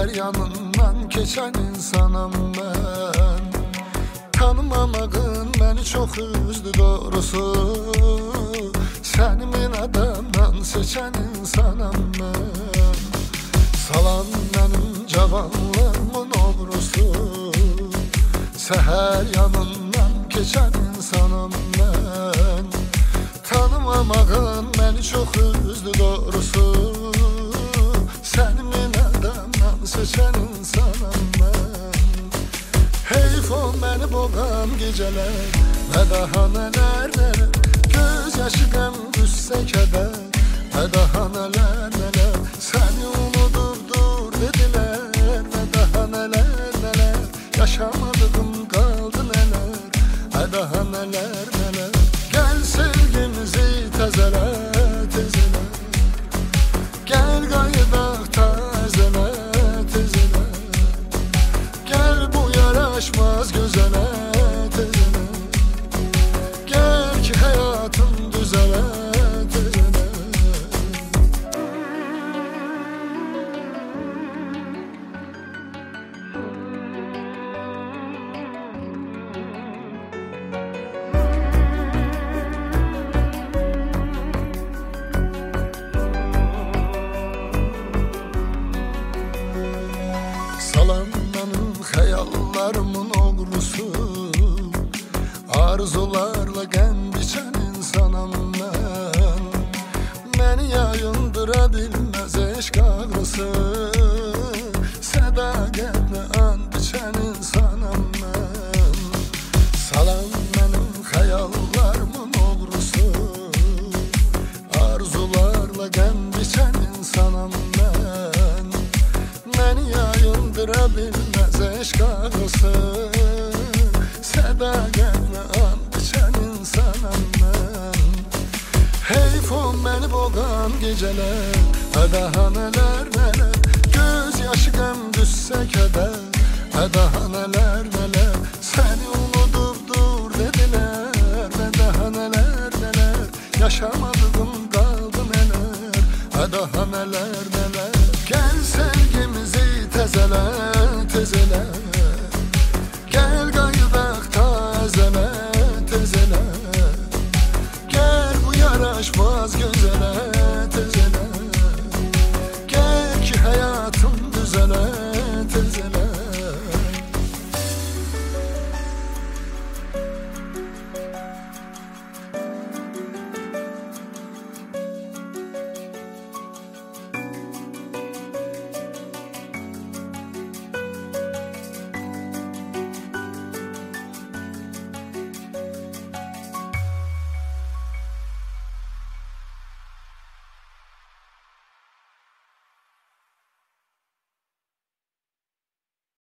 yanından keçen insanam ben. Tanımamağın məni çox üzdü doğrusu. Səni minadamdan seçən insanam mən. Salan mənim cavanlığımın obrusu. Səhər yanından keçən insanam mən. Tanımamağın məni çox üzdü doğrusu. Səni minadamdan seçən insanam mən. Heyf o məni boğan gecələr və daha nələr nələr. Göz yaşı qəm qüssə kədər və daha nələr nələr. Səni unudubdur dedilər və daha nələr nələr. Yaşamadığım qaldı nələr və daha nələr nələr. Gəl sevgimizi təzələ təzələ. Gəl qayıdaq təzələ təzələ. Gəl bu yaraşmaz gözələ təzələ. Gəl ki həyatım düzələ təzələ. Salam mənim xəyallarımın oğrusu. Arzularla qəm biçən insanam mən. Məni yayındıra bilməz eşq ağrısı. Sədaqətlə and içən insanam mən. Salam mənim xəyallarımın oğrusu. Arzularla qəm biçən insanam mən. Məni yayındıra bilməz eşq ağrısı. Sədaqətlə and içən insanam mən. Heyf o məni boğan gecələr və daha nələr nələr. Göz yaşı qəm düşsə kədər və daha nələr nələr. Səni unudubdur dedilər və daha nələr nələr. Yaşamadığım qaldı nələr və daha nələr nələr. Gəl sevgimizi təzələ təzələ.